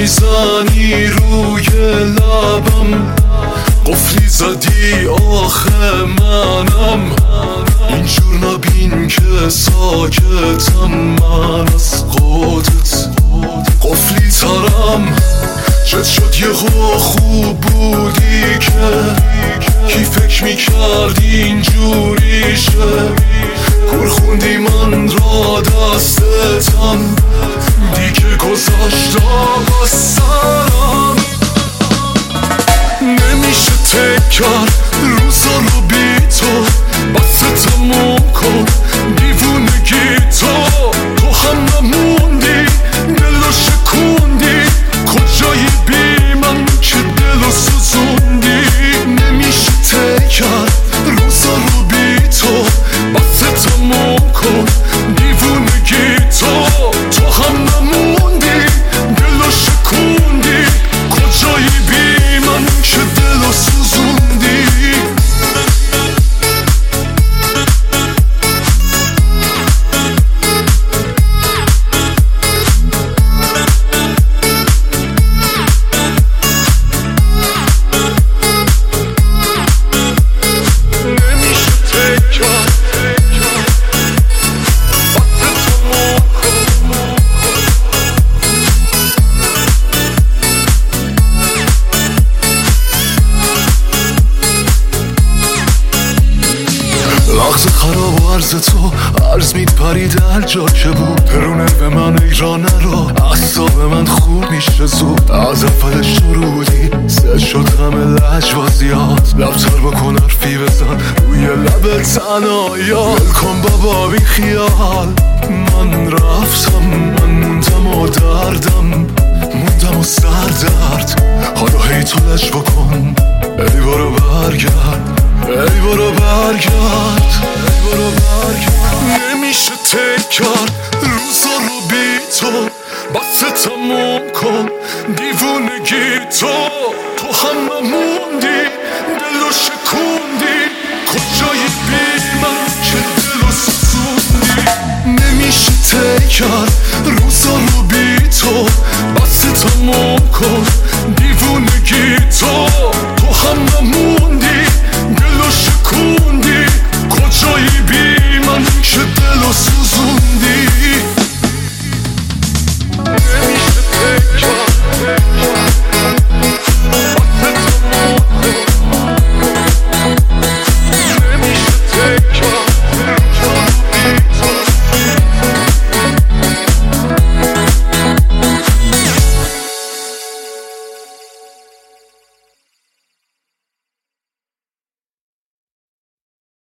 میزنی روی لبم، قفلی زدی آخه منم. اینجور نبین که ساکتم، من از خودت قفلی ترم. چت شد یهو خوب بودی که کی فکر میکرد اینجوریشه. کور خوندی من را دستتم، دیگه گذاشتم از سرم. نمیشه تکر روزا رو بی تو، بس تموم کن دیوونگی تو. تو هم نموندی دلو شکوندی، کجایی بی من که دلو سوزوندی. نمیشه تکر روزا رو بی تو، بس تموم کن دیوونگی تو. تو هم نموندی دلو شکوندی، کجایی بی من که دلو سوزوندی. لحظه خراب و عرض تو عرض میپرید هر جا که بود. پرونه به من ایرانه رو اعصاب من خوب میشه زود. از اول شروعی سه شد همه لجوازیات. لبتر بکن حرفی بزن روی لب تنهاییات. ول کن بابا بی خیال، من رفتم، من موندم و دردم موندم و سردرد. حالا هی تو لج بکن، ای برو برگرد، ای برو برگرد، ای برو برگرد. نمیشه تکر روزا رو بی تو، بس تموم کن دیوونگی تو. تو هم نموندی دلو شکوندی، کجایی بی من که دلو سوزوندی. نمیشه تکر